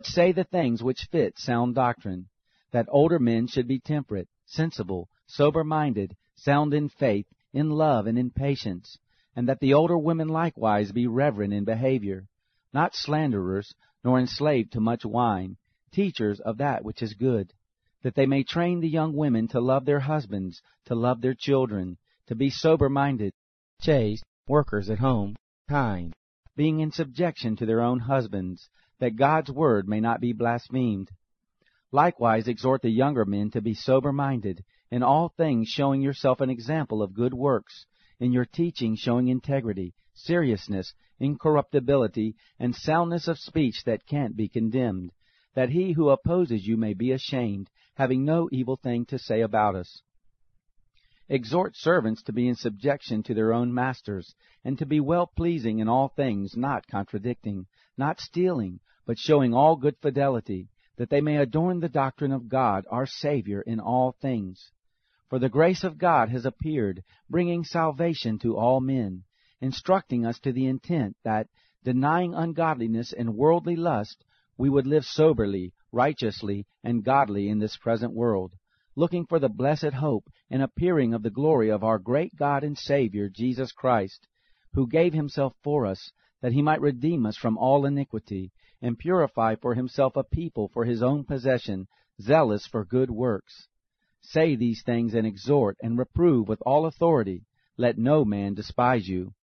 say the things which fit sound doctrine, that older men should be temperate, sensible, sober-minded, sound in faith, in love, and in patience, and that the older women likewise be reverent in behavior, not slanderers, nor enslaved to much wine, teachers of that which is good, that they may train the young women to love their husbands, to love their children, to be sober-minded, chaste, workers at home, kind, being in subjection to their own husbands, that God's word may not be blasphemed. Likewise exhort the younger men to be sober-minded, in all things showing yourself an example of good works, in your teaching showing integrity, seriousness, incorruptibility, and soundness of speech that can't be condemned, that he who opposes you may be ashamed, having no evil thing to say about us. Exhort servants to be in subjection to their own masters, and to be well-pleasing in all things, not contradicting, not stealing, but showing all good fidelity, that they may adorn the doctrine of God, our Savior, in all things. For the grace of God has appeared, bringing salvation to all men, instructing us to the intent that, denying ungodliness and worldly lust, we would live soberly, righteously, and godly in this present world, looking for the blessed hope and appearing of the glory of our great God and Savior, Jesus Christ, who gave himself for us, that he might redeem us from all iniquity, and purify for himself a people for his own possession, zealous for good works. Say these things, and exhort, and reprove with all authority. Let no man despise you.